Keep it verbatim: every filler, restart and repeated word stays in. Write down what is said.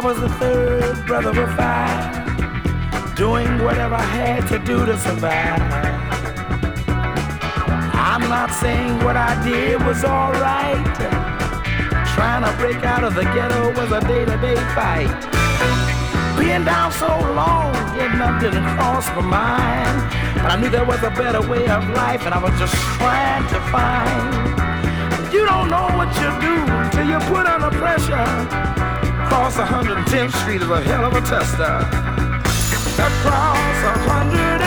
was the third brother of five, doing whatever I had to do to survive. I'm not saying what I did was alright. Trying to break out of the ghetto was a day-to-day fight. Being down so long, yet none didn't cross my mind. But I knew there was a better way of life, and I was just trying to find. You don't know what you do till you put under pressure. Across one hundred tenth Street is a hell of a tester. Across one hundred